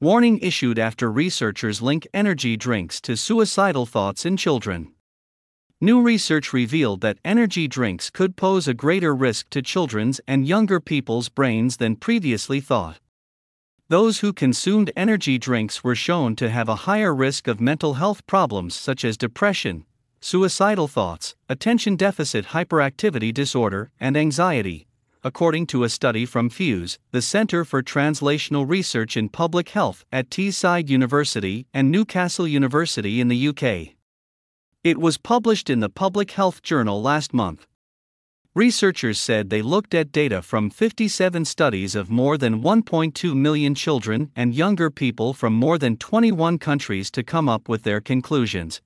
Warning issued after researchers link energy drinks to suicidal thoughts in children. New research revealed that energy drinks could pose a greater risk to children's and younger people's brains than previously thought. Those who consumed energy drinks were shown to have a higher risk of mental health problems such as depression, suicidal thoughts, attention deficit hyperactivity disorder, and anxiety, according to a study from FUSE, the Center for Translational Research in Public Health at Teesside University and Newcastle University in the UK. It was published in the Public Health Journal last month. Researchers said they looked at data from 57 studies of more than 1.2 million children and younger people from more than 21 countries to come up with their conclusions.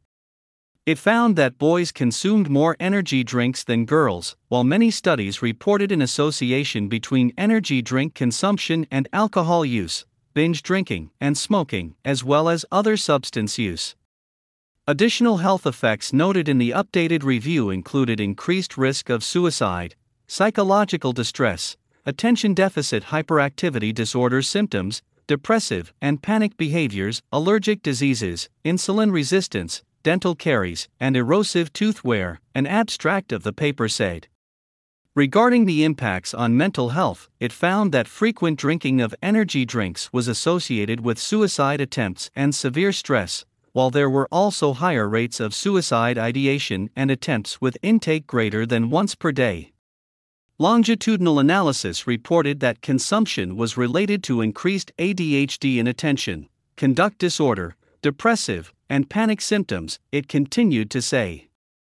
It found that boys consumed more energy drinks than girls, while many studies reported an association between energy drink consumption and alcohol use, binge drinking, and smoking, as well as other substance use. Additional health effects noted in the updated review included increased risk of suicide, psychological distress, attention deficit hyperactivity disorder symptoms, depressive and panic behaviors, allergic diseases, insulin resistance, dental caries, and erosive tooth wear, an abstract of the paper said. Regarding the impacts on mental health, it found that frequent drinking of energy drinks was associated with suicide attempts and severe stress, while there were also higher rates of suicide ideation and attempts with intake greater than once per day. Longitudinal analysis reported that consumption was related to increased ADHD inattention, conduct disorder, depressive, and panic symptoms, it continued to say.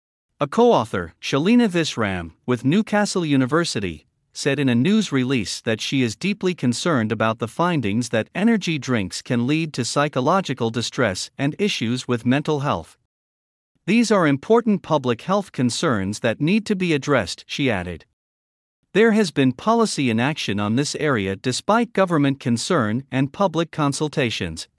A co-author, Shalina Visram, with Newcastle University, said in a news release that she is deeply concerned about the findings that energy drinks can lead to psychological distress and issues with mental health. These are important public health concerns that need to be addressed, she added. There has been policy inaction on this area despite government concern and public consultations.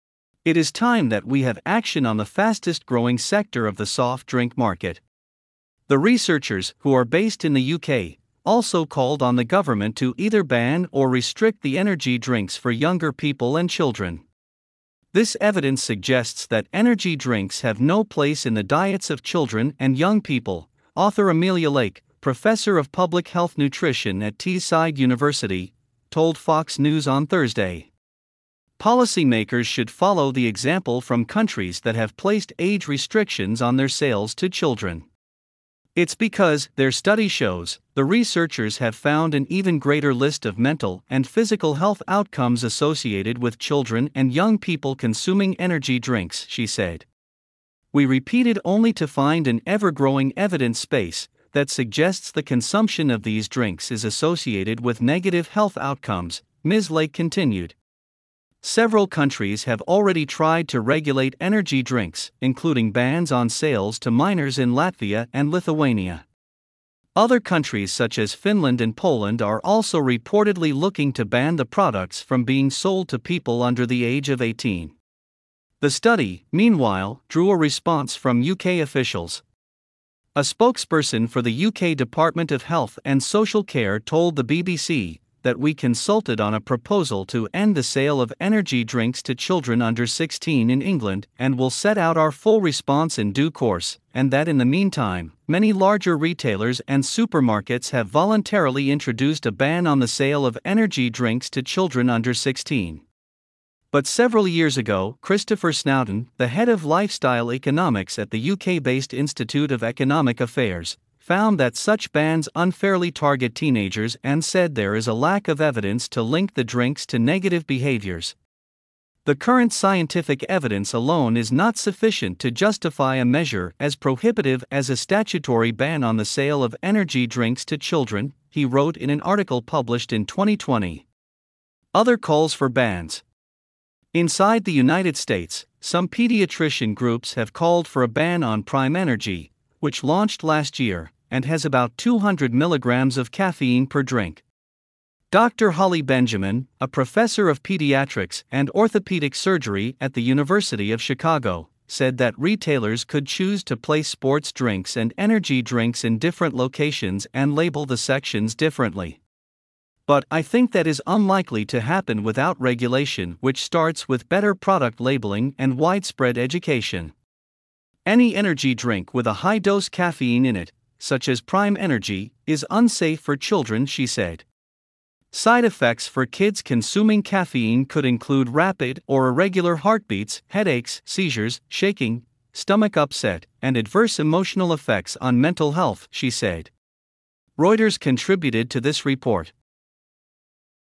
It is time that we have action on the fastest growing sector of the soft drink market. The researchers, who are based in the UK, also called on the government to either ban or restrict the energy drinks for younger people and children. This evidence suggests that energy drinks have no place in the diets of children and young people, author Amelia Lake, professor of public health nutrition at Teesside University, told Fox News on Thursday. Policymakers should follow the example from countries that have placed age restrictions on their sales to children. It's because, their study shows, the researchers have found an even greater list of mental and physical health outcomes associated with children and young people consuming energy drinks, she said. We repeated only to find an ever-growing evidence space that suggests the consumption of these drinks is associated with negative health outcomes, Ms. Lake continued. Several countries have already tried to regulate energy drinks, including bans on sales to minors in Latvia and Lithuania. Other countries such as Finland and Poland are also reportedly looking to ban the products from being sold to people under the age of 18. The study, meanwhile, drew a response from UK officials. A spokesperson for the UK Department of Health and Social Care told the BBC that we consulted on a proposal to end the sale of energy drinks to children under 16 in England and will set out our full response in due course, and that in the meantime, many larger retailers and supermarkets have voluntarily introduced a ban on the sale of energy drinks to children under 16. But several years ago, Christopher Snowdon, the head of lifestyle economics at the UK-based Institute of Economic Affairs, found that such bans unfairly target teenagers and said there is a lack of evidence to link the drinks to negative behaviors. The current scientific evidence alone is not sufficient to justify a measure as prohibitive as a statutory ban on the sale of energy drinks to children, he wrote in an article published in 2020. Other calls for bans. Inside the United States, some pediatrician groups have called for a ban on Prime Energy, which launched last year and has about 200 milligrams of caffeine per drink. Dr. Holly Benjamin, a professor of pediatrics and orthopedic surgery at the University of Chicago, said that retailers could choose to place sports drinks and energy drinks in different locations and label the sections differently. But I think that is unlikely to happen without regulation, which starts with better product labeling and widespread education. Any energy drink with a high dose caffeine in it, such as Prime Energy, is unsafe for children, she said. Side effects for kids consuming caffeine could include rapid or irregular heartbeats, headaches, seizures, shaking, stomach upset, and adverse emotional effects on mental health, she said. Reuters contributed to this report.